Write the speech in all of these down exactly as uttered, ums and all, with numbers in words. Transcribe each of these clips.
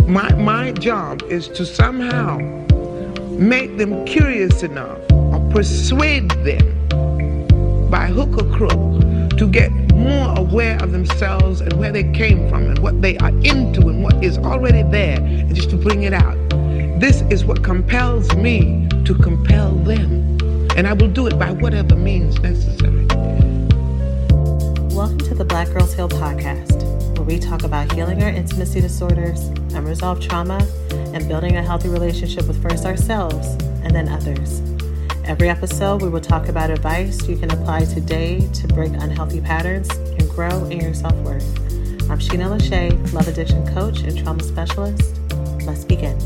My, my job is to somehow make them curious enough or persuade them by hook or crook to get more aware of themselves and where they came from and what they are into and what is already there, and just to bring it out. This is what compels me to compel them, and I will do it by whatever means necessary. Welcome to the Black Girls Heal podcast, where we talk about healing our intimacy disorders, unresolved trauma, and building a healthy relationship with first ourselves and then others. Every episode, we will talk about advice you can apply today to break unhealthy patterns and grow in your self-worth. I'm Sheena Lachey, love addiction coach and trauma specialist. Let's begin.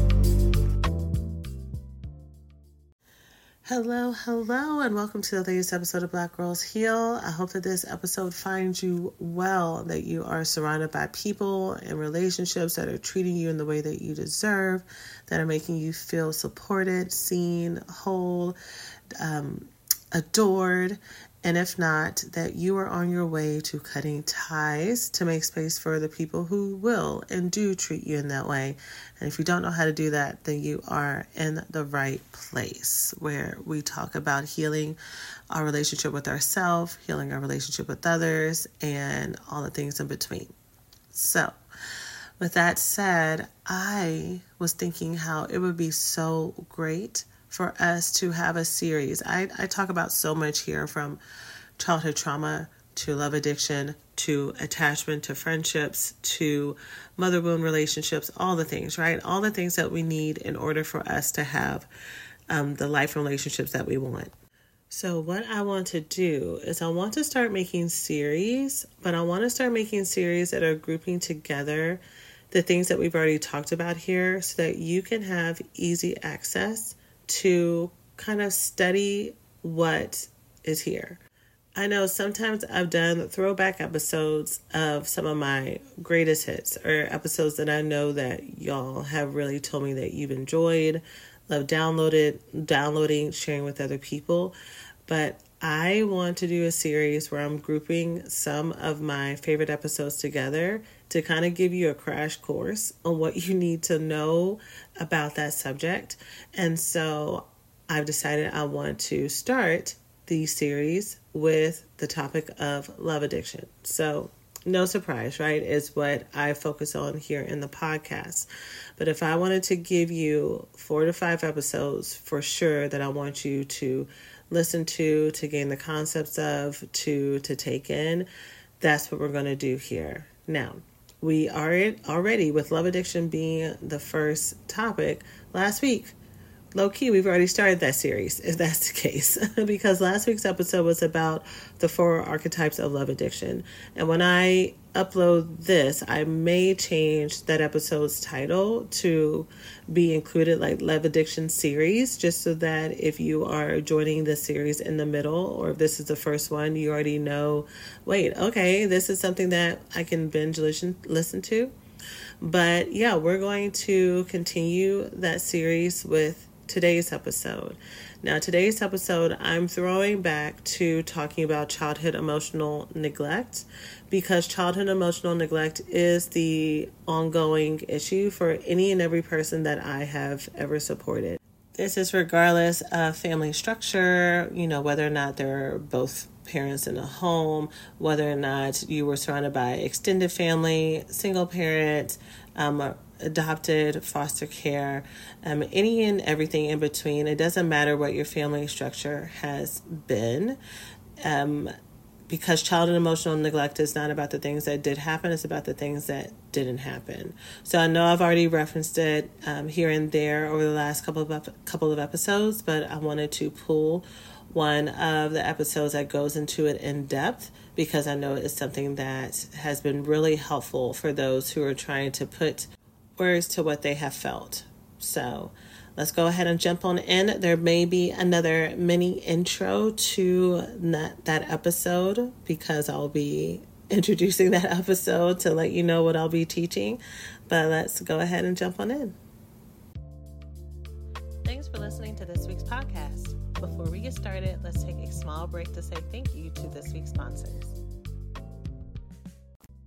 Hello, hello, and welcome to the latest episode of Black Girls Heal. I hope that this episode finds you well, that you are surrounded by people and relationships that are treating you in the way that you deserve, that are making you feel supported, seen, whole, um, adored, and if not, that you are on your way to cutting ties to make space for the people who will and do treat you in that way. And if you don't know how to do that, then you are in the right place, where we talk about healing our relationship with ourselves, healing our relationship with others, and all the things in between. So, with that said, I was thinking how it would be so great for us to have a series. I, I talk about so much here, from childhood trauma to love addiction to attachment to friendships to mother wound relationships, all the things, right? All the things that we need in order for us to have um, the life relationships that we want. So what I want to do is I want to start making series, but I want to start making series that are grouping together the things that we've already talked about here so that you can have easy access to kind of study what is here. I know sometimes I've done throwback episodes of some of my greatest hits, or episodes that I know that y'all have really told me that you've enjoyed, love downloaded, downloading, sharing with other people. But I want to do a series where I'm grouping some of my favorite episodes together to kind of give you a crash course on what you need to know about that subject. And so I've decided I want to start the series with the topic of love addiction. So no surprise, right, is what I focus on here in the podcast. But if I wanted to give you four to five episodes for sure that I want you to listen to, to gain the concepts of, to, to take in, that's what we're going to do here. Now, we are already, with love addiction being the first topic, last week, low key, we've already started that series, if that's the case, because last week's episode was about the four archetypes of love addiction. And when I upload this, I may change that episode's title to be included like love addiction series, just so that if you are joining the series in the middle, or if this is the first one, you already know, wait, okay, this is something that I can binge listen, listen to. But yeah, we're going to continue that series with today's episode. Now, today's episode, I'm throwing back to talking about childhood emotional neglect, because childhood emotional neglect is the ongoing issue for any and every person that I have ever supported. This is regardless of family structure, you know, whether or not they're both parents in a home, whether or not you were surrounded by extended family, single parent, um, adopted, foster care, um, any and everything in between. It doesn't matter what your family structure has been, um, because childhood emotional neglect is not about the things that did happen, it's about the things that didn't happen. So I know I've already referenced it um, here and there over the last couple of ep- couple of episodes, but I wanted to pull one of the episodes that goes into it in depth, because I know it's something that has been really helpful for those who are trying to put words to what they have felt. So let's go ahead and jump on in. There may be another mini intro to that, that episode, because I'll be introducing that episode to let you know what I'll be teaching. But let's go ahead and jump on in. Thanks for listening to this week's podcast. Before we get started, let's take a small break to say thank you to this week's sponsors.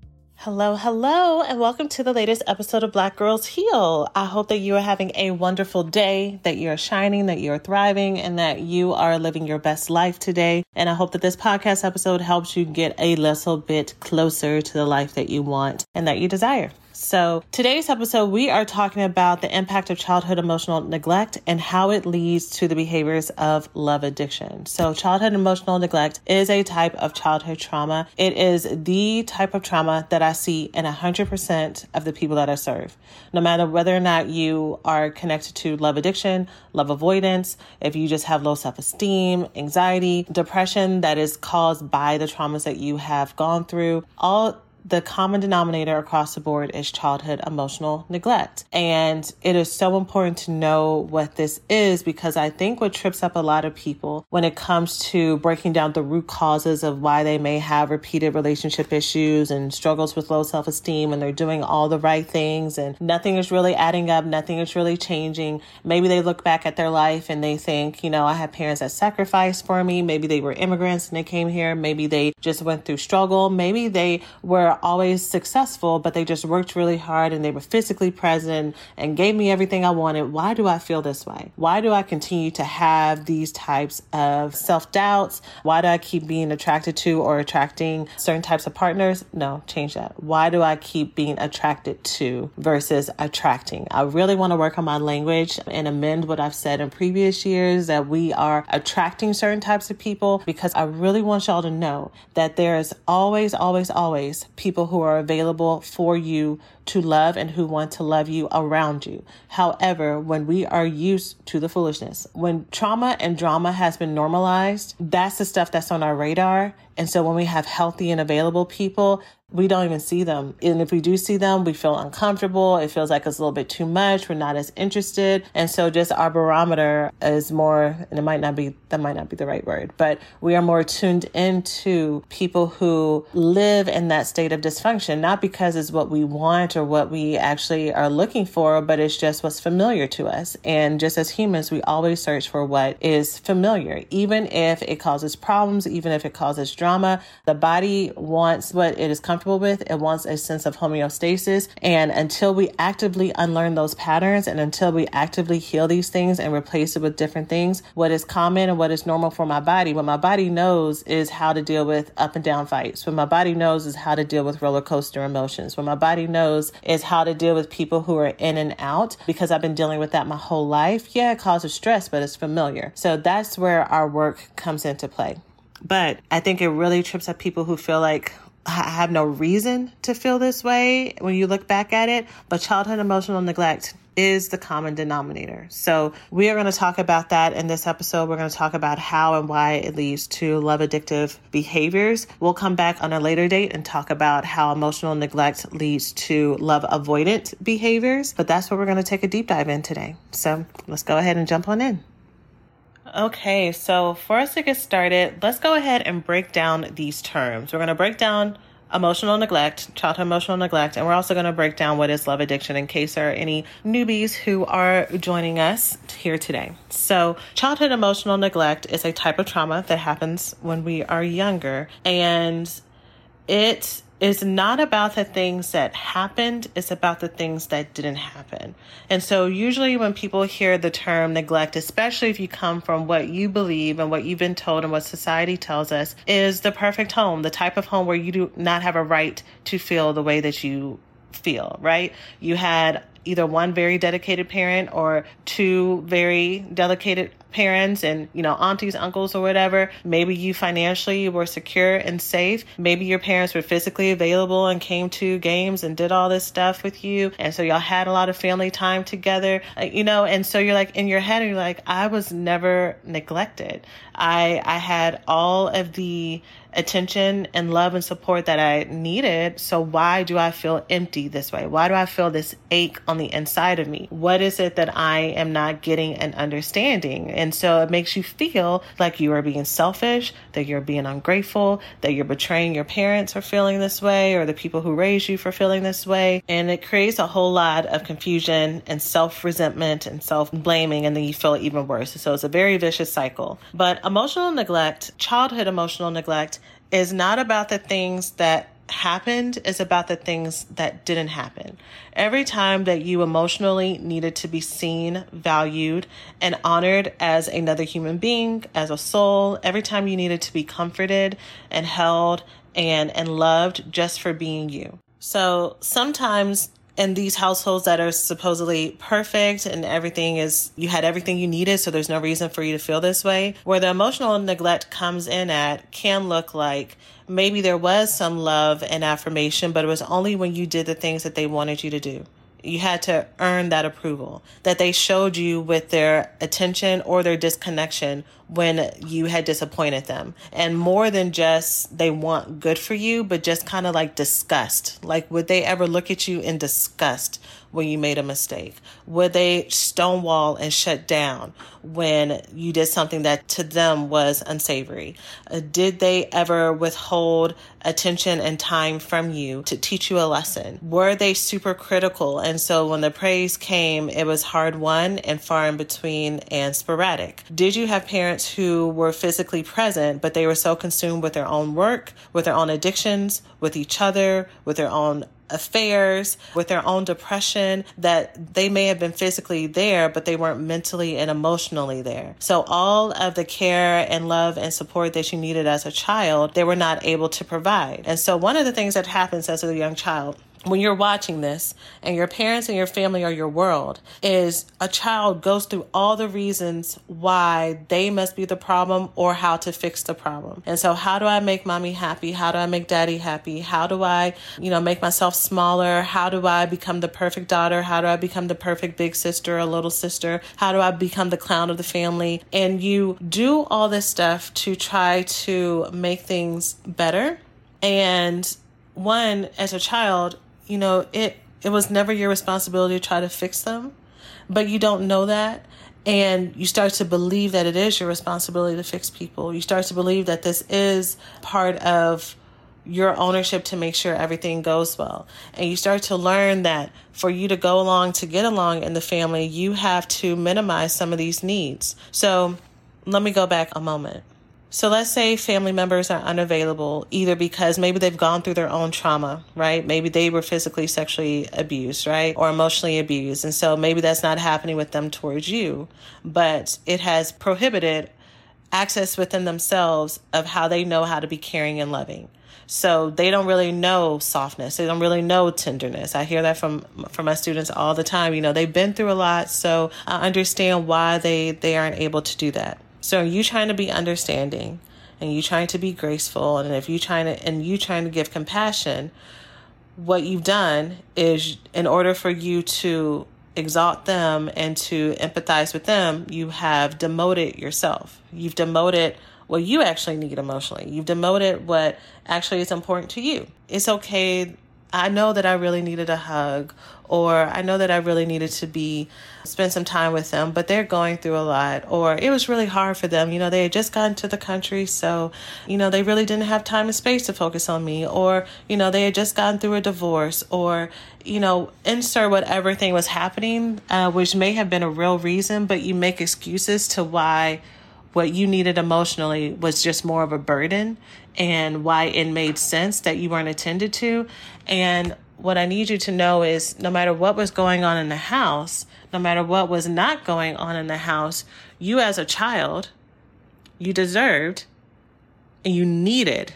Hello, hello, and welcome to the latest episode of Black Girls Heal. I hope that you are having a wonderful day, that you're shining, that you're thriving, and that you are living your best life today. And I hope that this podcast episode helps you get a little bit closer to the life that you want and that you desire. So today's episode, we are talking about the impact of childhood emotional neglect and how it leads to the behaviors of love addiction. So childhood emotional neglect is a type of childhood trauma. It is the type of trauma that I see in one hundred percent of the people that I serve. No matter whether or not you are connected to love addiction, love avoidance, if you just have low self-esteem, anxiety, depression that is caused by the traumas that you have gone through, all the common denominator across the board is childhood emotional neglect. And it is so important to know what this is, because I think what trips up a lot of people when it comes to breaking down the root causes of why they may have repeated relationship issues and struggles with low self-esteem, and they're doing all the right things and nothing is really adding up, nothing is really changing. Maybe they look back at their life and they think, you know, I had parents that sacrificed for me. Maybe they were immigrants and they came here. Maybe they just went through struggle. Maybe they were always successful, but they just worked really hard and they were physically present and gave me everything I wanted. Why do I feel this way? Why do I continue to have these types of self-doubts? Why do I keep being attracted to or attracting certain types of partners? No, change that. Why do I keep being attracted to versus attracting? I really want to work on my language and amend what I've said in previous years, that we are attracting certain types of people, because I really want y'all to know that there's always, always, always people who are available for you to love and who want to love you around you. However, when we are used to the foolishness, when trauma and drama has been normalized, that's the stuff that's on our radar. And so when we have healthy and available people, we don't even see them. And if we do see them, we feel uncomfortable. It feels like it's a little bit too much. We're not as interested. And so just our barometer is more, and it might not be, that might not be the right word, but we are more tuned into people who live in that state of dysfunction, not because it's what we want or what we actually are looking for, but it's just what's familiar to us. And just as humans, we always search for what is familiar, even if it causes problems, even if it causes drama. The body wants what it is comfortable with. It wants a sense of homeostasis. And until we actively unlearn those patterns, and until we actively heal these things and replace it with different things, what is common and what is normal for my body, what my body knows is how to deal with up and down fights. What my body knows is how to deal with roller coaster emotions. What my body knows is how to deal with people who are in and out, because I've been dealing with that my whole life. Yeah, it causes stress, but it's familiar. So that's where our work comes into play. But I think it really trips up people who feel like, I have no reason to feel this way when you look back at it. But childhood emotional neglect is the common denominator. So we are going to talk about that in this episode. We're going to talk about how and why it leads to love addictive behaviors. We'll come back on a later date and talk about how emotional neglect leads to love avoidant behaviors. But that's what we're going to take a deep dive in today. So let's go ahead and jump on in. Okay, so for us to get started, let's go ahead and break down these terms. We're going to break down emotional neglect, childhood emotional neglect, and we're also going to break down what is love addiction in case there are any newbies who are joining us here today. So childhood emotional neglect is a type of trauma that happens when we are younger, and it is not about the things that happened, it's about the things that didn't happen. And so usually when people hear the term neglect, especially if you come from what you believe and what you've been told and what society tells us is the perfect home, the type of home where you do not have a right to feel the way that you feel, right? You had either one very dedicated parent or two very dedicated parents and, you know, aunties, uncles, or whatever. Maybe you financially were secure and safe. Maybe your parents were physically available and came to games and did all this stuff with you. And so y'all had a lot of family time together, you know, and so you're like in your head, and you're like, I was never neglected. I, I had all of the attention and love and support that I needed. So why do I feel empty this way? Why do I feel this ache on the inside of me? What is it that I am not getting and understanding? And so it makes you feel like you are being selfish, that you're being ungrateful, that you're betraying your parents for feeling this way, or the people who raised you for feeling this way. And it creates a whole lot of confusion and self-resentment and self-blaming, and then you feel even worse. So it's a very vicious cycle. But emotional neglect, childhood emotional neglect, is not about the things that happened is about the things that didn't happen. Every time that you emotionally needed to be seen, valued, and honored as another human being, as a soul, every time you needed to be comforted and held and, and loved just for being you. So sometimes in these households that are supposedly perfect and everything is, you had everything you needed, so there's no reason for you to feel this way, where the emotional neglect comes in at can look like maybe there was some love and affirmation, but it was only when you did the things that they wanted you to do. You had to earn that approval that they showed you with their attention or their disconnection when you had disappointed them. And more than just they want good for you, but just kind of like disgust. Like, would they ever look at you in disgust when you made a mistake? Would they stonewall and shut down when you did something that to them was unsavory? Uh, did they ever withhold attention and time from you to teach you a lesson? Were they super critical? And so when the praise came, it was hard won and far in between and sporadic. Did you have parents who were physically present, but they were so consumed with their own work, with their own addictions, with each other, with their own affairs, with their own depression, that they may have been physically there, but they weren't mentally and emotionally there? So all of the care and love and support that you needed as a child, they were not able to provide. And so one of the things that happens as a young child, when you're watching this and your parents and your family are your world, is a child goes through all the reasons why they must be the problem or how to fix the problem. And so how do I make mommy happy? How do I make daddy happy? How do I, you know, make myself smaller? How do I become the perfect daughter? How do I become the perfect big sister or little sister? How do I become the clown of the family? And you do all this stuff to try to make things better. And one, as a child, you know, it, it was never your responsibility to try to fix them, but you don't know that. And you start to believe that it is your responsibility to fix people. You start to believe that this is part of your ownership to make sure everything goes well. And you start to learn that for you to go along, to get along in the family, you have to minimize some of these needs. So let me go back a moment. So let's say family members are unavailable, either because maybe they've gone through their own trauma, right? Maybe they were physically, sexually abused, right? Or emotionally abused. And so maybe that's not happening with them towards you, but it has prohibited access within themselves of how they know how to be caring and loving. So they don't really know softness. They don't really know tenderness. I hear that from from my students all the time. You know, they've been through a lot, so I understand why they, they aren't able to do that. So are you trying to be understanding and you trying to be graceful, and if you trying to and you trying to give compassion, what you've done is, in order for you to exalt them and to empathize with them, you have demoted yourself. You've demoted what you actually need emotionally. You've demoted what actually is important to you. It's okay. I know that I really needed a hug, or I know that I really needed to be, spend some time with them, but they're going through a lot, or it was really hard for them. You know, they had just gotten to the country, so, you know, they really didn't have time and space to focus on me, or, you know, they had just gotten through a divorce, or, you know, insert whatever thing was happening, uh, which may have been a real reason, but you make excuses to why what you needed emotionally was just more of a burden, and why it made sense that you weren't attended to. And what I need you to know is, no matter what was going on in the house, no matter what was not going on in the house, you as a child, you deserved and you needed,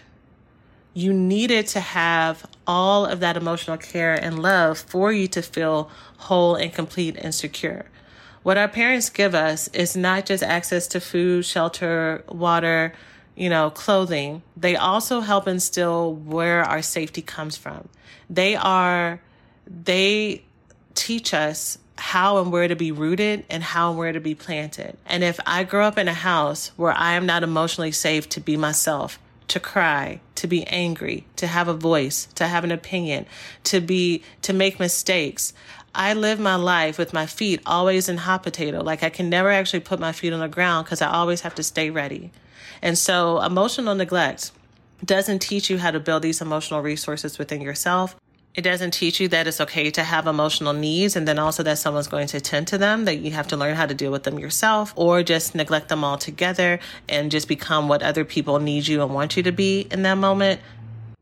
you needed to have all of that emotional care and love for you to feel whole and complete and secure. What our parents give us is not just access to food, shelter, water, you know, clothing. They also help instill where our safety comes from. They are, they teach us how and where to be rooted and how and where to be planted. And if I grow up in a house where I am not emotionally safe to be myself, to cry, to be angry, to have a voice, to have an opinion, to be, to make mistakes, I live my life with my feet always in hot potato. Like, I can never actually put my feet on the ground because I always have to stay ready. And so emotional neglect doesn't teach you how to build these emotional resources within yourself. It doesn't teach you that it's okay to have emotional needs, and then also that someone's going to attend to them, that you have to learn how to deal with them yourself, or just neglect them altogether and just become what other people need you and want you to be in that moment.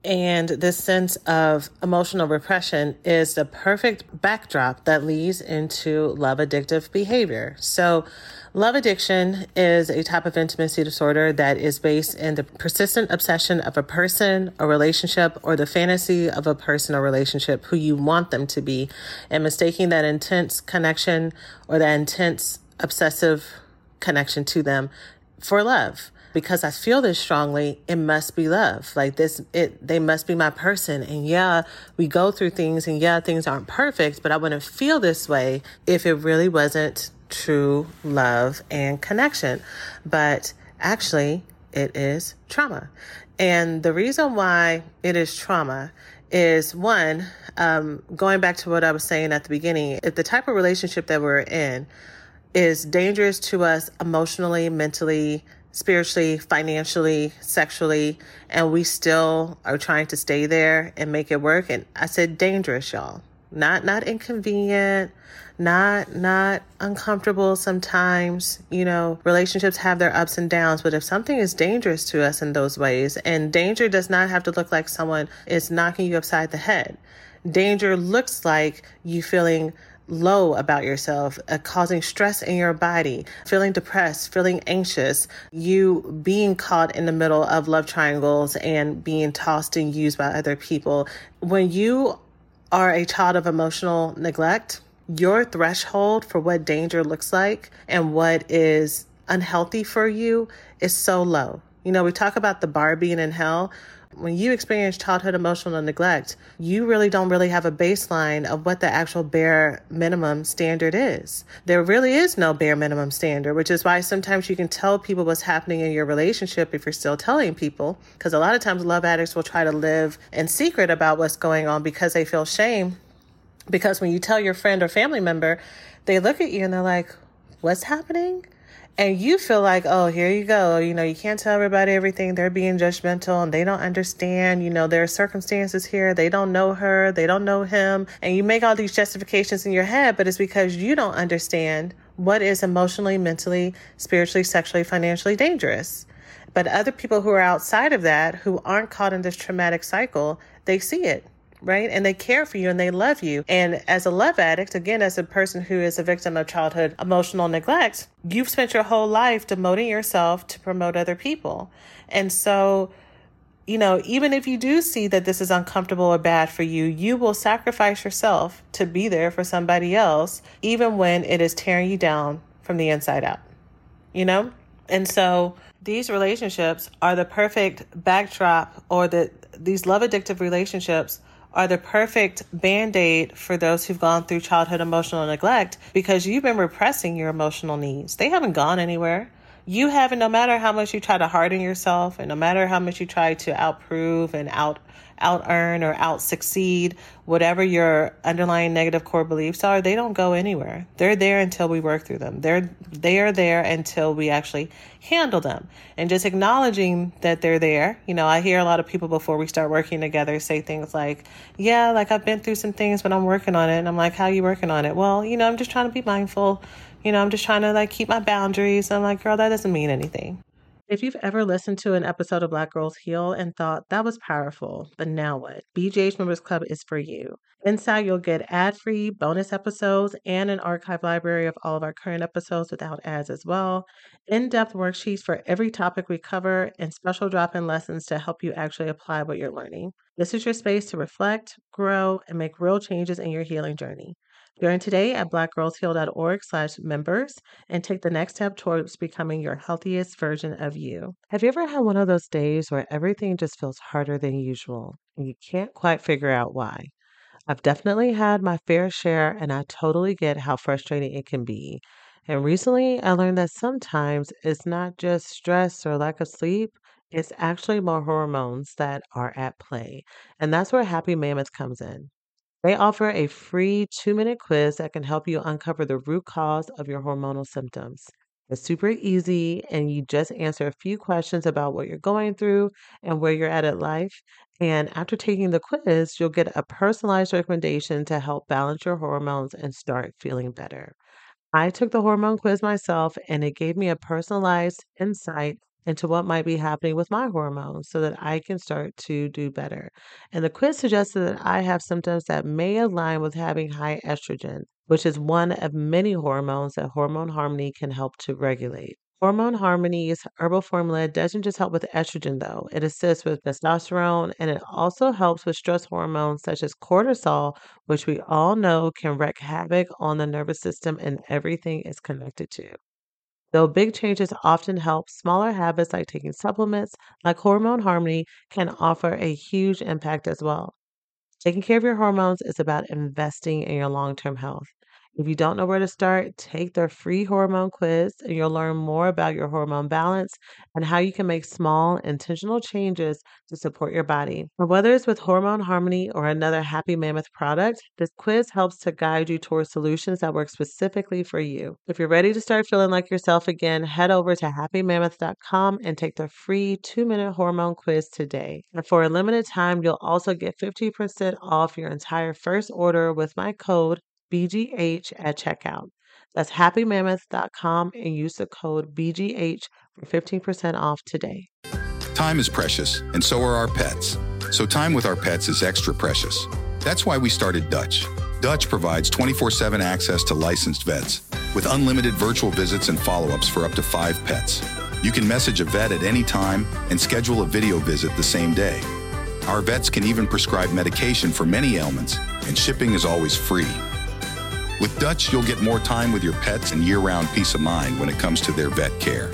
And this sense of emotional repression is the perfect backdrop that leads into love addictive behavior. So, love addiction is a type of intimacy disorder that is based in the persistent obsession of a person, a relationship, or the fantasy of a person or relationship who you want them to be, and mistaking that intense connection or that intense obsessive connection to them for love. Because I feel this strongly, it must be love. Like this, it, they must be my person. And yeah, we go through things and yeah, things aren't perfect, but I wouldn't feel this way if it really wasn't true love and connection. But actually, it is trauma. And the reason why it is trauma is one, um, going back to what I was saying at the beginning, if the type of relationship that we're in is dangerous to us emotionally, mentally, spiritually, financially, sexually, and we still are trying to stay there and make it work. And I said dangerous, y'all. Not not inconvenient, not not uncomfortable sometimes. You know, relationships have their ups and downs, but if something is dangerous to us in those ways, and danger does not have to look like someone is knocking you upside the head. Danger looks like you feeling low about yourself, uh, causing stress in your body, feeling depressed, feeling anxious, you being caught in the middle of love triangles and being tossed and used by other people. When you are a child of emotional neglect, your threshold for what danger looks like and what is unhealthy for you is so low. You know, we talk about the bar being in hell. When you experience childhood emotional neglect, you really don't really have a baseline of what the actual bare minimum standard is. There really is no bare minimum standard, which is why sometimes you can tell people what's happening in your relationship if you're still telling people, because a lot of times love addicts will try to live in secret about what's going on because they feel shame. Because when you tell your friend or family member, they look at you and they're like, what's happening? And you feel like, oh, here you go. You know, you can't tell everybody everything. They're being judgmental and they don't understand. You know, there are circumstances here. They don't know her. They don't know him. And you make all these justifications in your head, but it's because you don't understand what is emotionally, mentally, spiritually, sexually, financially dangerous. But other people who are outside of that, who aren't caught in this traumatic cycle, they see it. Right? And they care for you and they love you. And as a love addict, again, as a person who is a victim of childhood emotional neglect, you've spent your whole life demoting yourself to promote other people. And so, you know, even if you do see that this is uncomfortable or bad for you, you will sacrifice yourself to be there for somebody else, even when it is tearing you down from the inside out, you know? And so these relationships are the perfect backdrop, or the these love addictive relationships are the perfect band-aid for those who've gone through childhood emotional neglect, because you've been repressing your emotional needs. They haven't gone anywhere. You haven't, no matter how much you try to harden yourself and no matter how much you try to outprove and out out earn or out succeed, whatever your underlying negative core beliefs are, they don't go anywhere. They're there until we work through them. They're they are there until we actually handle them. And just acknowledging that they're there. You know, I hear a lot of people before we start working together say things like, yeah, like I've been through some things, but I'm working on it. And I'm like, how are you working on it? Well, you know, I'm just trying to be mindful. You know, I'm just trying to like keep my boundaries. I'm like, girl, that doesn't mean anything. If you've ever listened to an episode of Black Girls Heal and thought that was powerful, but now what? B G H Members Club is for you. Inside, you'll get ad-free bonus episodes and an archive library of all of our current episodes without ads as well, in-depth worksheets for every topic we cover, and special drop-in lessons to help you actually apply what you're learning. This is your space to reflect, grow, and make real changes in your healing journey. Join today at blackgirlsheal.org slash members and take the next step towards becoming your healthiest version of you. Have you ever had one of those days where everything just feels harder than usual and you can't quite figure out why? I've definitely had my fair share, and I totally get how frustrating it can be. And recently I learned that sometimes it's not just stress or lack of sleep, it's actually more hormones that are at play. And that's where Happy Mammoth comes in. They offer a free two-minute quiz that can help you uncover the root cause of your hormonal symptoms. It's super easy, and you just answer a few questions about what you're going through and where you're at in life. And after taking the quiz, you'll get a personalized recommendation to help balance your hormones and start feeling better. I took the hormone quiz myself, and it gave me a personalized insight into what might be happening with my hormones so that I can start to do better. And the quiz suggested that I have symptoms that may align with having high estrogen, which is one of many hormones that Hormone Harmony can help to regulate. Hormone Harmony's herbal formula doesn't just help with estrogen, though. It assists with testosterone, and it also helps with stress hormones such as cortisol, which we all know can wreak havoc on the nervous system and everything it's connected to. Though big changes often help, smaller habits like taking supplements like Hormone Harmony can offer a huge impact as well. Taking care of your hormones is about investing in your long-term health. If you don't know where to start, take the free hormone quiz and you'll learn more about your hormone balance and how you can make small, intentional changes to support your body. But whether it's with Hormone Harmony or another Happy Mammoth product, this quiz helps to guide you towards solutions that work specifically for you. If you're ready to start feeling like yourself again, head over to happy mammoth dot com and take the free two-minute hormone quiz today. And for a limited time, you'll also get fifty percent off your entire first order with my code B G H at checkout. That's happy mammoth dot com and use the code B G H for fifteen percent off today. Time is precious, and so are our pets. So time with our pets is extra precious. That's why we started Dutch. Dutch provides twenty-four seven access to licensed vets with unlimited virtual visits and follow-ups for up to five pets. You can message a vet at any time and schedule a video visit the same day. Our vets can even prescribe medication for many ailments, and shipping is always free. With Dutch, you'll get more time with your pets and year-round peace of mind when it comes to their vet care.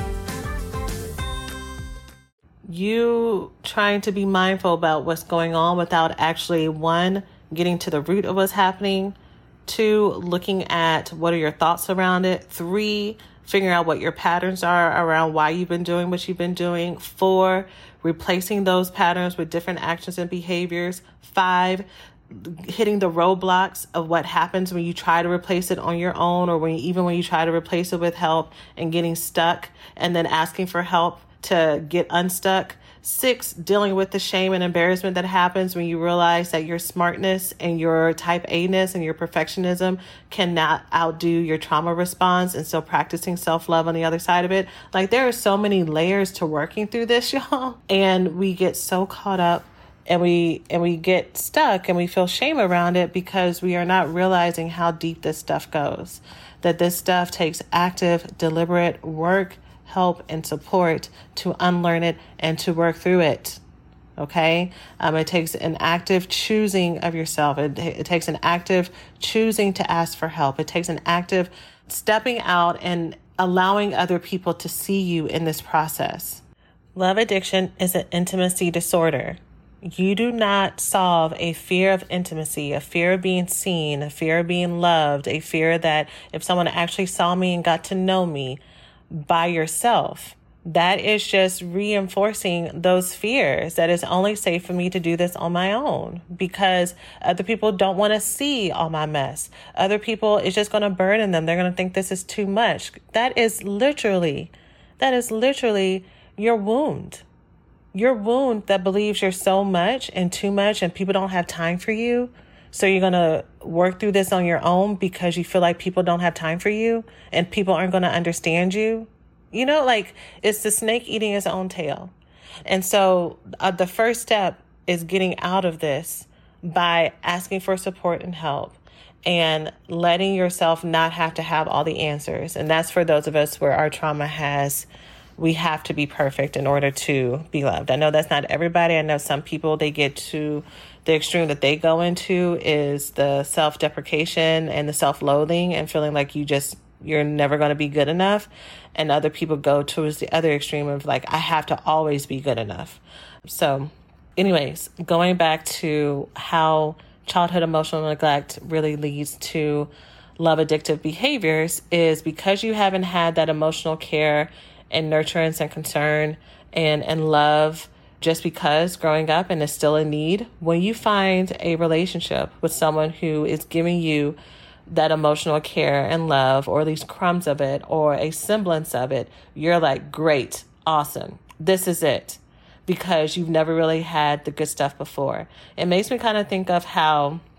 You trying to be mindful about what's going on without actually, one, getting to the root of what's happening, two, looking at what are your thoughts around it, three, figuring out what your patterns are around why you've been doing what you've been doing, four, replacing those patterns with different actions and behaviors, five, hitting the roadblocks of what happens when you try to replace it on your own, or when you, even when you try to replace it with help and getting stuck, and then asking for help to get unstuck. Six, dealing with the shame and embarrassment that happens when you realize that your smartness and your type A-ness and your perfectionism cannot outdo your trauma response, and still practicing self-love on the other side of it. Like, there are so many layers to working through this, y'all, and we get so caught up And we and we get stuck and we feel shame around it because we are not realizing how deep this stuff goes. That this stuff takes active, deliberate work, help, and support to unlearn it and to work through it. Okay? Um, it takes an active choosing of yourself. It, it takes an active choosing to ask for help. It takes an active stepping out and allowing other people to see you in this process. Love addiction is an intimacy disorder. You do not solve a fear of intimacy, a fear of being seen, a fear of being loved, a fear that if someone actually saw me and got to know me by yourself. That is just reinforcing those fears that it's only safe for me to do this on my own because other people don't want to see all my mess. Other people, it's just going to burden them. They're going to think this is too much. That is literally, that is literally your wound. Your wound that believes you're so much and too much and people don't have time for you. So you're going to work through this on your own because you feel like people don't have time for you and people aren't going to understand you. You know, like, it's the snake eating its own tail. And so uh, the first step is getting out of this by asking for support and help and letting yourself not have to have all the answers. And that's for those of us where our trauma has, we have to be perfect in order to be loved. I know that's not everybody. I know some people, they get to the extreme that they go into is the self-deprecation and the self-loathing and feeling like you just, you're never going to be good enough. And other people go towards the other extreme of like, I have to always be good enough. So anyways, going back to how childhood emotional neglect really leads to love addictive behaviors is because you haven't had that emotional care and nurturance and concern and, and love just because growing up and is still in need. When you find a relationship with someone who is giving you that emotional care and love, or at least crumbs of it, or a semblance of it, you're like, great, awesome, this is it, because you've never really had the good stuff before. It makes me kind of think of how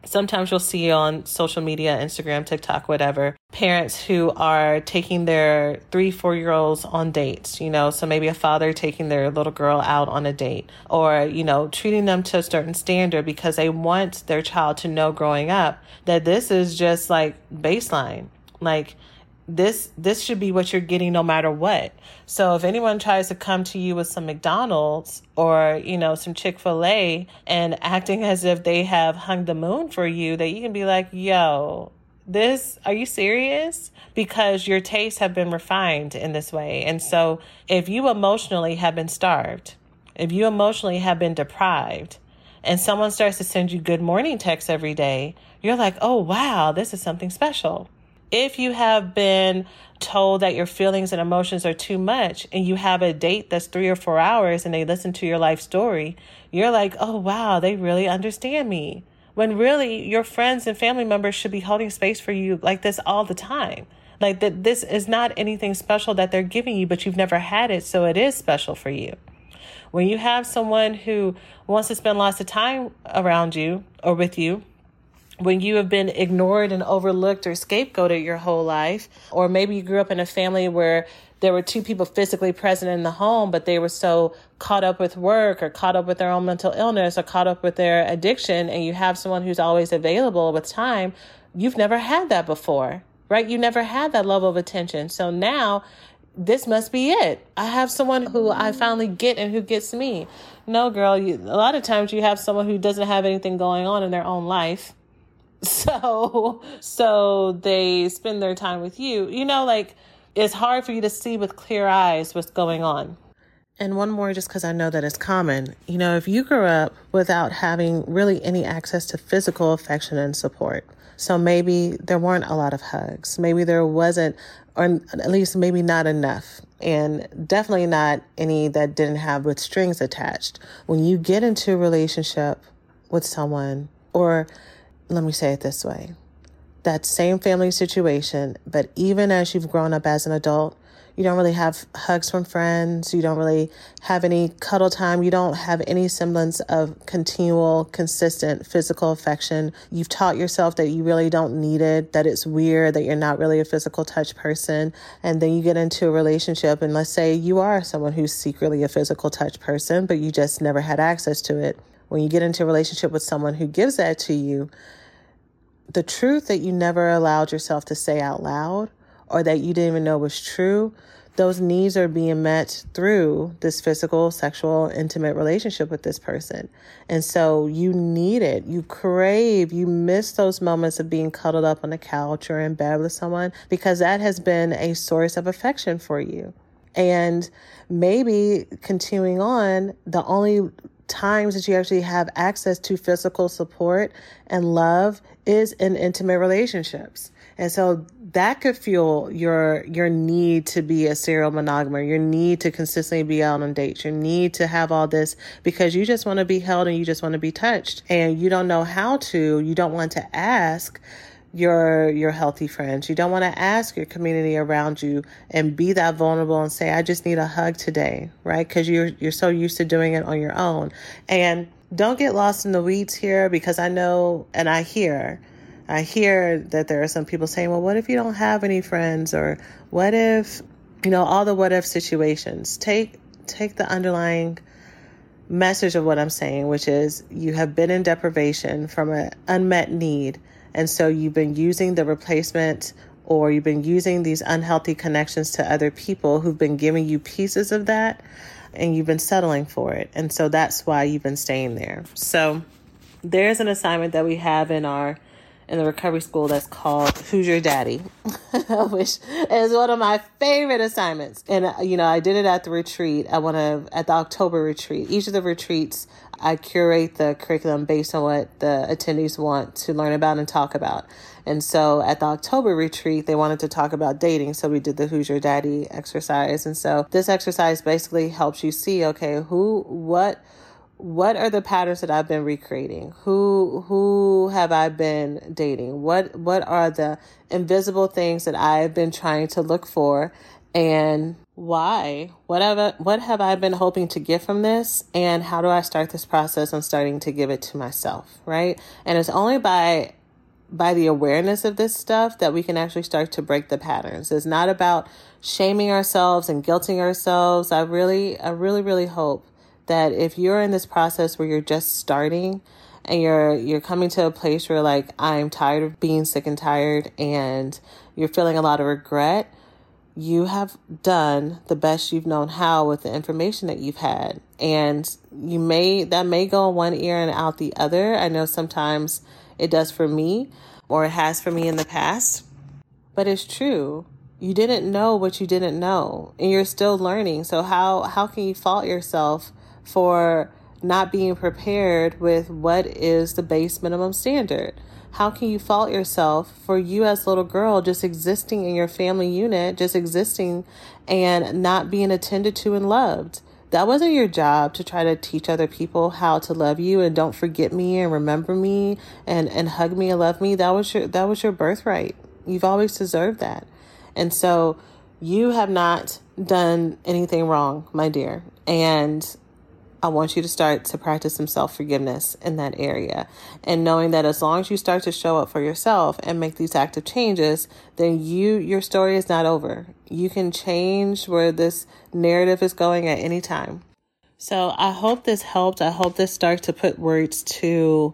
Sometimes you'll see on social media, Instagram, TikTok, whatever, parents who are taking their three, four-year-olds on dates, you know, so maybe a father taking their little girl out on a date, or, you know, treating them to a certain standard because they want their child to know growing up that this is just like baseline. Like, This this should be what you're getting no matter what. So if anyone tries to come to you with some McDonald's or, you know, some Chick-fil-A and acting as if they have hung the moon for you, that you can be like, yo, this, are you serious? Because your tastes have been refined in this way. And so if you emotionally have been starved, if you emotionally have been deprived, and someone starts to send you good morning texts every day, you're like, oh, wow, this is something special. If you have been told that your feelings and emotions are too much and you have a date that's three or four hours and they listen to your life story, you're like, oh, wow, they really understand me. When really your friends and family members should be holding space for you like this all the time. Like that, this is not anything special that they're giving you, but you've never had it, so it is special for you. When you have someone who wants to spend lots of time around you or with you, when you have been ignored and overlooked or scapegoated your whole life, or maybe you grew up in a family where there were two people physically present in the home, but they were so caught up with work or caught up with their own mental illness or caught up with their addiction, and you have someone who's always available with time, you've never had that before, right? You never had that level of attention. So now this must be it. I have someone who I finally get and who gets me. No, girl, you, a lot of times you have someone who doesn't have anything going on in their own life. So, so they spend their time with you, you know, like it's hard for you to see with clear eyes what's going on. And one more, just because I know that it's common, you know, if you grew up without having really any access to physical affection and support, so maybe there weren't a lot of hugs, maybe there wasn't, or at least maybe not enough, and definitely not any that didn't have with strings attached. When you get into a relationship with someone, or let me say it this way, that same family situation, but even as you've grown up as an adult, you don't really have hugs from friends. You don't really have any cuddle time. You don't have any semblance of continual, consistent physical affection. You've taught yourself that you really don't need it, that it's weird, that you're not really a physical touch person. And then you get into a relationship, and let's say you are someone who's secretly a physical touch person, but you just never had access to it. When you get into a relationship with someone who gives that to you, the truth that you never allowed yourself to say out loud, or that you didn't even know was true, those needs are being met through this physical, sexual, intimate relationship with this person. And so you need it. You crave, you miss those moments of being cuddled up on the couch or in bed with someone, because that has been a source of affection for you. And maybe continuing on, the only times that you actually have access to physical support and love is in intimate relationships. And so that could fuel your your need to be a serial monogamer, your need to consistently be out on dates, your need to have all this because you just want to be held and you just want to be touched, and you don't know how to, you don't want to ask your your healthy friends. You don't want to ask your community around you and be that vulnerable and say, I just need a hug today, right? Because you're you're so used to doing it on your own. And don't get lost in the weeds here, because I know and I hear, I hear that there are some people saying, well, what if you don't have any friends? Or what if, you know, all the what if situations. Take take the underlying message of what I'm saying, which is you have been in deprivation from an unmet need. And so you've been using the replacement, or you've been using these unhealthy connections to other people who've been giving you pieces of that, and you've been settling for it. And so that's why you've been staying there. So there's an assignment that we have in our in the recovery school that's called Who's Your Daddy, which is one of my favorite assignments. And, uh, you know, I did it at the retreat. I want to, at the October retreat. Each of the retreats, I curate the curriculum based on what the attendees want to learn about and talk about. And so at the October retreat, they wanted to talk about dating. So we did the Who's Your Daddy exercise. And so this exercise basically helps you see, okay, who, what, What are the patterns that I've been recreating? Who who have I been dating? What what are the invisible things that I've been trying to look for? And Why? What have, what have I been hoping to get from this? And how do I start this process on starting to give it to myself, right? And it's only by by the awareness of this stuff that we can actually start to break the patterns. It's not about shaming ourselves and guilting ourselves. I really, I really, really hope that if you're in this process where you're just starting and you're you're coming to a place where like, I'm tired of being sick and tired, and you're feeling a lot of regret, you have done the best you've known how with the information that you've had. And you may, that may go in one ear and out the other. I know sometimes it does for me, or it has for me in the past, but it's true. You didn't know what you didn't know, and you're still learning. So how, how can you fault yourself for not being prepared with what is the base minimum standard? How can you fault yourself for you as a little girl just existing in your family unit, just existing and not being attended to and loved? That wasn't your job to try to teach other people how to love you and don't forget me and remember me and, and hug me and love me. That was your, that was your birthright. You've always deserved that. And so you have not done anything wrong, my dear. And I want you to start to practice some self-forgiveness in that area, and knowing that as long as you start to show up for yourself and make these active changes, then you, your story is not over. You can change where this narrative is going at any time. So I hope this helped. I hope this starts to put words to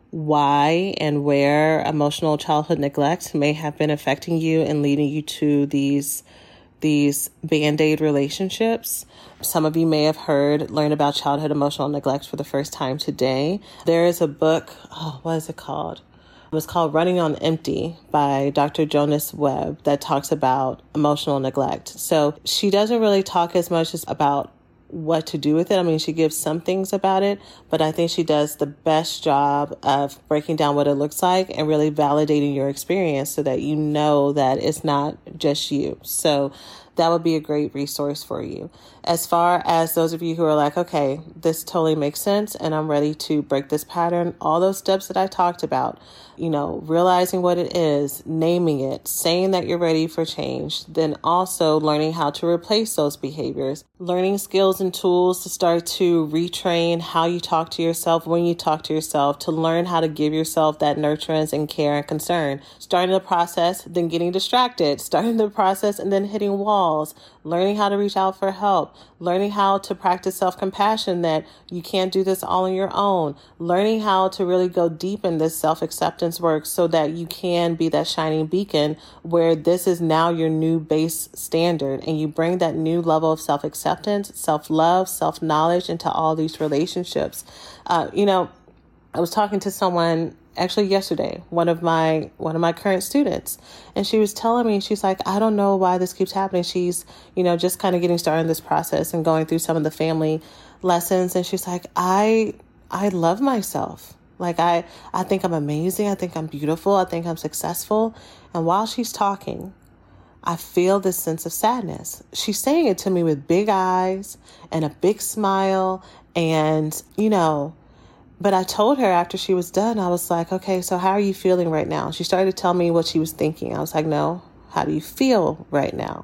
why and where emotional childhood neglect may have been affecting you and leading you to these these Band-Aid relationships. Some of you may have heard, learned about childhood emotional neglect for the first time today. There is a book, oh, what is it called? It's called Running on Empty by Doctor Jonas Webb that talks about emotional neglect. So she doesn't really talk as much as about what to do with it. I mean, she gives some things about it, but I think she does the best job of breaking down what it looks like and really validating your experience so that you know that it's not just you. So that would be a great resource for you. As far as those of you who are like, okay, this totally makes sense and I'm ready to break this pattern, all those steps that I talked about, you know, realizing what it is, naming it, saying that you're ready for change, then also learning how to replace those behaviors, learning skills and tools to start to retrain how you talk to yourself when you talk to yourself, to learn how to give yourself that nurturance and care and concern, starting the process, then getting distracted, starting the process and then hitting walls, learning how to reach out for help, learning how to practice self-compassion, that you can't do this all on your own, learning how to really go deep in this self-acceptance work so that you can be that shining beacon where this is now your new base standard, and you bring that new level of self-acceptance, self-love, self-knowledge into all these relationships. Uh, you know, I was talking to someone actually yesterday, one of my one of my current students, and she was telling me, she's like, I don't know why this keeps happening. She's, you know, just kind of getting started in this process and going through some of the family lessons. And she's like, I I love myself. Like, I, I think I'm amazing. I think I'm beautiful. I think I'm successful. And while she's talking, I feel this sense of sadness. She's saying it to me with big eyes and a big smile. And, you know, but I told her after she was done, I was like, okay, so how are you feeling right now? She started to tell me what she was thinking. I was like, no, how do you feel right now?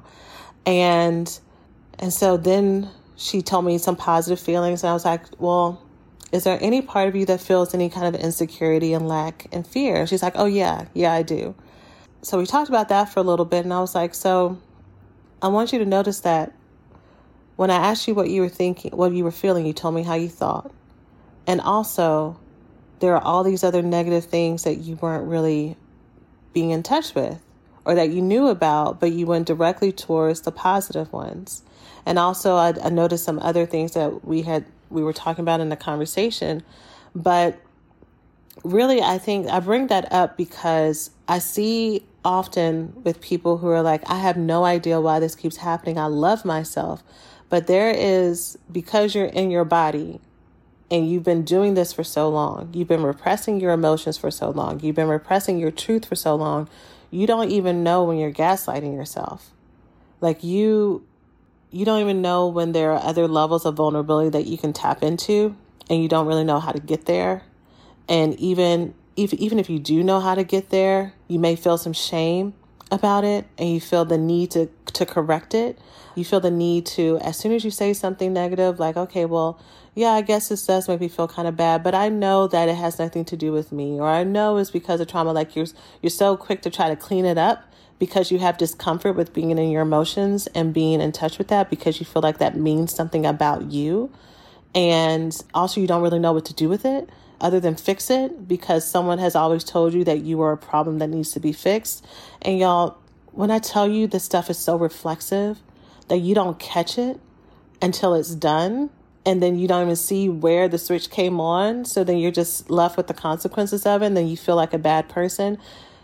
And, and so then she told me some positive feelings. And I was like, well, is there any part of you that feels any kind of insecurity and lack and fear? And she's like, oh yeah, yeah, I do. So we talked about that for a little bit. And I was like, so I want you to notice that when I asked you what you were thinking, what you were feeling, you told me how you thought. And also, there are all these other negative things that you weren't really being in touch with, or that you knew about, but you went directly towards the positive ones. And also, I, I noticed some other things that we had, we were talking about in the conversation. But really, I think I bring that up because I see often with people who are like, I have no idea why this keeps happening. I love myself. But there is, because you're in your body, and you've been doing this for so long, you've been repressing your emotions for so long, you've been repressing your truth for so long, you don't even know when you're gaslighting yourself. Like you, you don't even know when there are other levels of vulnerability that you can tap into, and you don't really know how to get there. And even if, even if you do know how to get there, you may feel some shame about it, and you feel the need to to correct it. You feel the need to, as soon as you say something negative, like, okay, well, yeah, I guess this does make me feel kind of bad, but I know that it has nothing to do with me, or I know it's because of trauma. Like you're, you're so quick to try to clean it up because you have discomfort with being in your emotions and being in touch with that because you feel like that means something about you. And also you don't really know what to do with it other than fix it because someone has always told you that you are a problem that needs to be fixed. And y'all, when I tell you this stuff is so reflexive that you don't catch it until it's done, and then you don't even see where the switch came on, so then you're just left with the consequences of it, and then you feel like a bad person.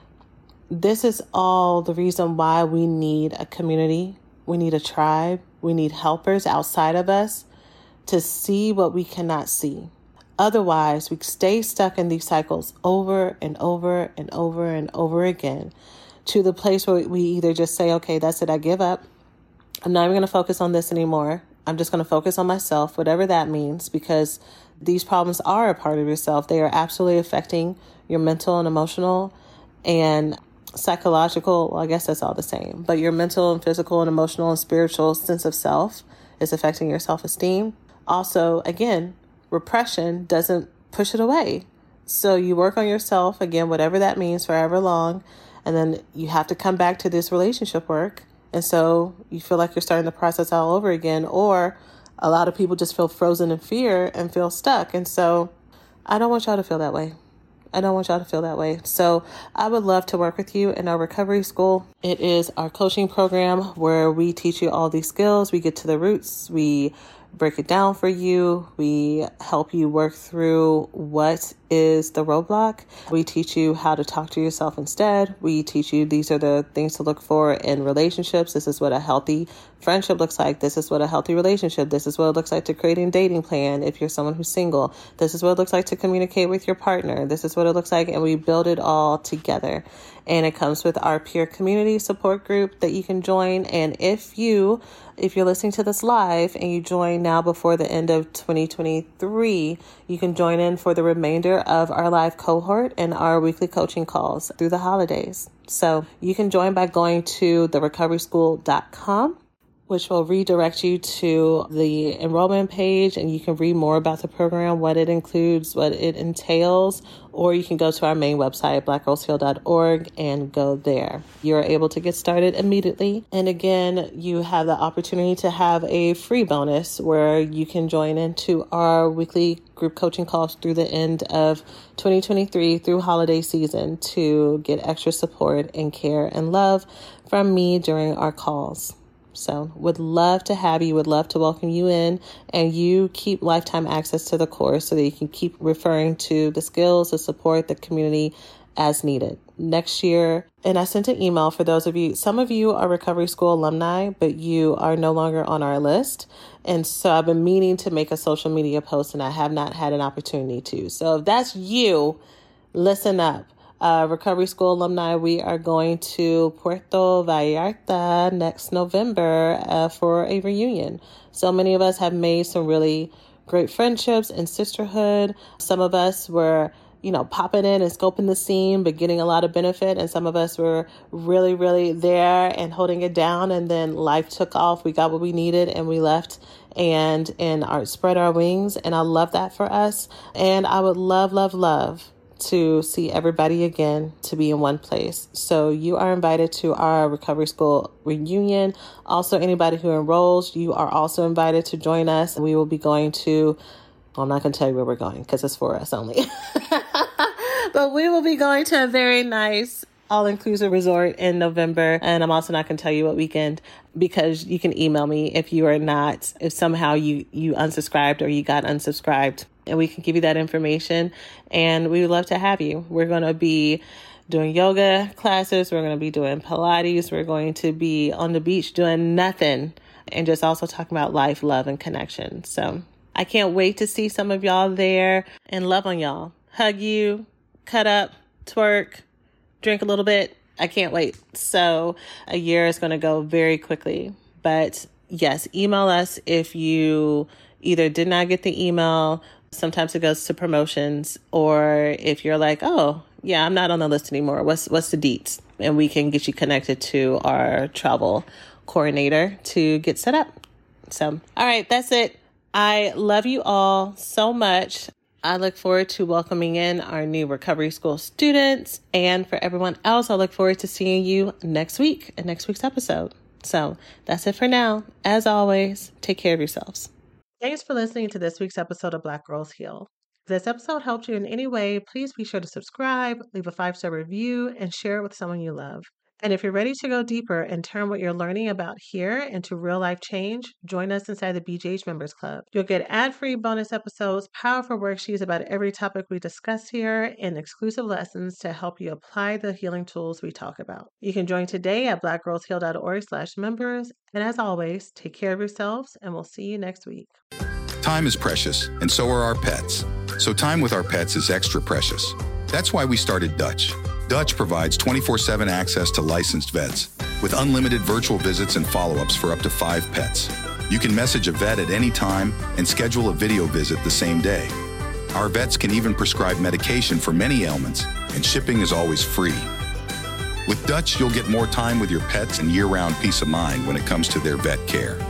This is all the reason why we need a community. We need a tribe. We need helpers outside of us to see what we cannot see. Otherwise, we stay stuck in these cycles over and over and over and over again to the place where we either just say, okay, that's it, I give up. I'm not even going to focus on this anymore. I'm just going to focus on myself, whatever that means, because these problems are a part of yourself. They are absolutely affecting your mental and emotional and psychological. Well, I guess that's all the same, but your mental and physical and emotional and spiritual sense of self is affecting your self-esteem. Also, again, repression doesn't push it away. So you work on yourself, again, whatever that means, forever long, and then you have to come back to this relationship work. And so you feel like you're starting the process all over again, or a lot of people just feel frozen in fear and feel stuck. And so I don't want y'all to feel that way. I don't want y'all to feel that way. So I would love to work with you in our recovery school. It is our coaching program where we teach you all these skills. We get to the roots. We break it down for you. We help you work through what is the roadblock. We teach you how to talk to yourself instead. We teach you these are the things to look for in relationships. This is what a healthy friendship looks like. This is what a healthy relationship. This is what it looks like to create a dating plan if you're someone who's single. This is what it looks like to communicate with your partner. This is what it looks like. And we build it all together. And it comes with our peer community support group that you can join. And if you, if you're listening to this live and you join now before the end of twenty twenty-three, you can join in for the remainder of our live cohort and our weekly coaching calls through the holidays. So you can join by going to the recovery school dot com, which will redirect you to the enrollment page, and you can read more about the program, what it includes, what it entails, or you can go to our main website, black girls heal dot org, and go there. You're able to get started immediately. And again, you have the opportunity to have a free bonus where you can join into our weekly group coaching calls through the end of twenty twenty-three through holiday season to get extra support and care and love from me during our calls. So would love to have you, would love to welcome you in, and you keep lifetime access to the course so that you can keep referring to the skills, the support, the community as needed. Next year, and I sent an email for those of you, some of you are Recovery School alumni, but you are no longer on our list. And so I've been meaning to make a social media post and I have not had an opportunity to. So if that's you, listen up. Uh, Recovery School alumni, we are going to Puerto Vallarta next November uh, for a reunion. So many of us have made some really great friendships and sisterhood. Some of us were, you know, popping in and scoping the scene, but getting a lot of benefit. And some of us were really, really there and holding it down. And then life took off. We got what we needed and we left and, and our, spread our wings. And I love that for us. And I would love, love, love to see everybody again, to be in one place. So you are invited to our Recovery School reunion. Also, anybody who enrolls, you are also invited to join us. We will be going to, well, I'm not going to tell you where we're going because it's for us only. But we will be going to a very nice all-inclusive resort in November. And I'm also not going to tell you what weekend because you can email me if you are not, if somehow you, you unsubscribed or you got unsubscribed. And we can give you that information. And we would love to have you. We're going to be doing yoga classes. We're going to be doing Pilates. We're going to be on the beach doing nothing and just also talking about life, love, and connection. So I can't wait to see some of y'all there and love on y'all. Hug you, cut up, twerk, drink a little bit. I can't wait. So a year is going to go very quickly. But yes, email us if you either did not get the email. Sometimes it goes to promotions, or if you're like, oh, yeah, I'm not on the list anymore. What's what's the deets? And we can get you connected to our travel coordinator to get set up. So, all right, that's it. I love you all so much. I look forward to welcoming in our new recovery school students. And for everyone else, I look forward to seeing you next week in next week's episode. So that's it for now. As always, take care of yourselves. Thanks for listening to this week's episode of Black Girls Heal. If this episode helped you in any way, please be sure to subscribe, leave a five-star review, and share it with someone you love. And if you're ready to go deeper and turn what you're learning about here into real-life change, join us inside the B G H Members Club. You'll get ad-free bonus episodes, powerful worksheets about every topic we discuss here, and exclusive lessons to help you apply the healing tools we talk about. You can join today at blackgirlsheal.org slash members. And as always, take care of yourselves, and we'll see you next week. Time is precious, and so are our pets. So time with our pets is extra precious. That's why we started Dutch. Dutch provides twenty-four seven access to licensed vets with unlimited virtual visits and follow-ups for up to five pets. You can message a vet at any time and schedule a video visit the same day. Our vets can even prescribe medication for many ailments, and shipping is always free. With Dutch, you'll get more time with your pets and year-round peace of mind when it comes to their vet care.